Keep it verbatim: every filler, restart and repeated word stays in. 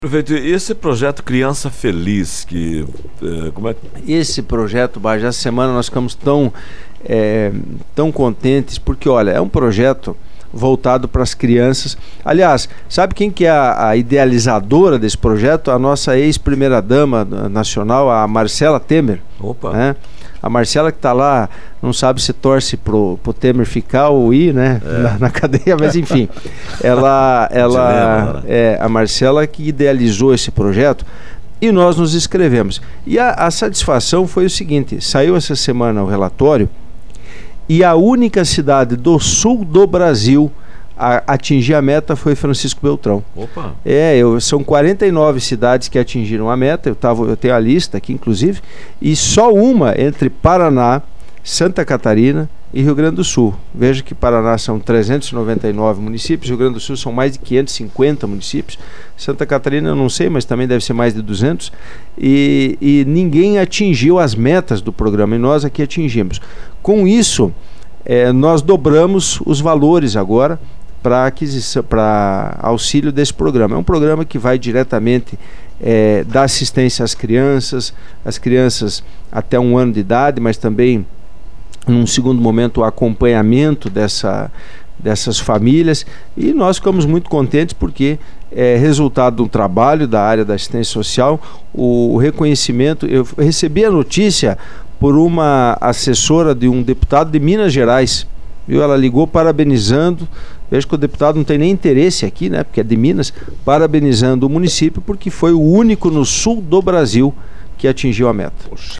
Prefeito, e esse projeto Criança Feliz, que, é, como é que... Esse projeto, Bajé, essa semana nós ficamos tão, é, tão contentes, porque, olha, é um projeto voltado para as crianças. Aliás, sabe quem que é a, a idealizadora desse projeto? A nossa ex-primeira-dama nacional, a Marcela Temer. Opa! Né? A Marcela que está lá, não sabe se torce pro, pro Temer ficar ou ir, né, é. na, na cadeia, mas enfim, ela, ela é a Marcela que idealizou esse projeto e nós nos inscrevemos. E a, a satisfação foi o seguinte: saiu essa semana o relatório e a única cidade do sul do Brasil a atingir a meta foi Francisco Beltrão. Opa! É, eu, são quarenta e nove cidades que atingiram a meta, eu, tava, eu tenho a lista aqui, inclusive, e só uma entre Paraná, Santa Catarina e Rio Grande do Sul. Veja que Paraná são trezentos e noventa e nove municípios, Rio Grande do Sul são mais de quinhentos e cinquenta municípios, Santa Catarina eu não sei, mas também deve ser mais de duzentos, e, e ninguém atingiu as metas do programa, e nós aqui atingimos. Com isso, é, nós dobramos os valores agora para aquisição, para auxílio desse programa. É um programa que vai diretamente é, dar assistência às crianças, as crianças até um ano de idade, mas também, num segundo momento, o acompanhamento dessa, dessas famílias. E nós ficamos muito contentes porque é resultado de um trabalho da área da assistência social, o, o reconhecimento. Eu recebi a notícia por uma assessora de um deputado de Minas Gerais. Viu? Ela ligou parabenizando. Vejo que o deputado não tem nem interesse aqui, né, porque é de Minas, parabenizando o município porque foi o único no sul do Brasil que atingiu a meta. Poxa.